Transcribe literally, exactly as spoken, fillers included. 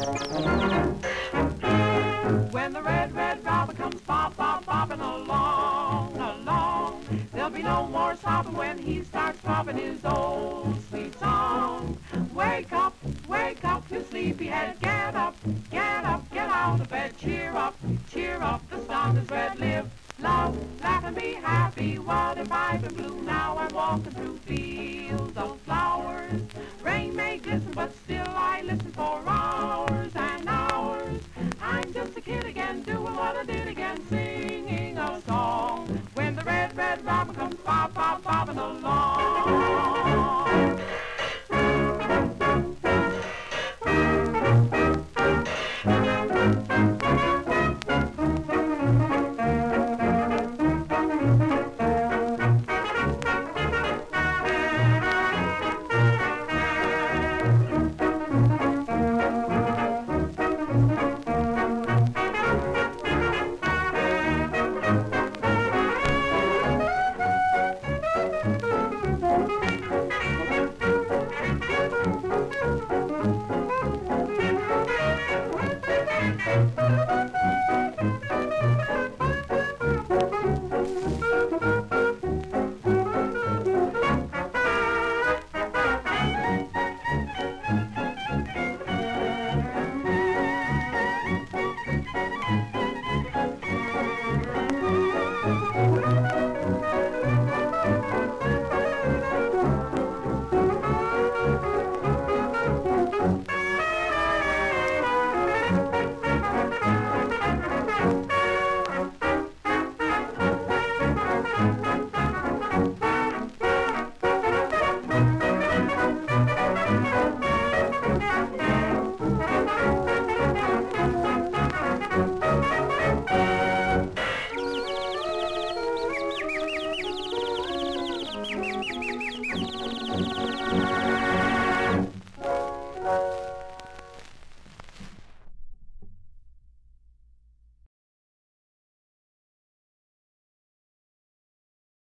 When the red, red robin comes bop, bop, bopping along, along, there'll be no more stopping when he starts dropping his old sweet song. Wake up, wake up, you sleepyhead, get up, get up, get out of bed, cheer up, cheer up, the sun is red, live, love, laugh and be happy, while they're bright and blue. Now I'm walking through fields of flowers, rain may glisten, but still I listen for hours and hours. I'm just a kid again, doing what I did again.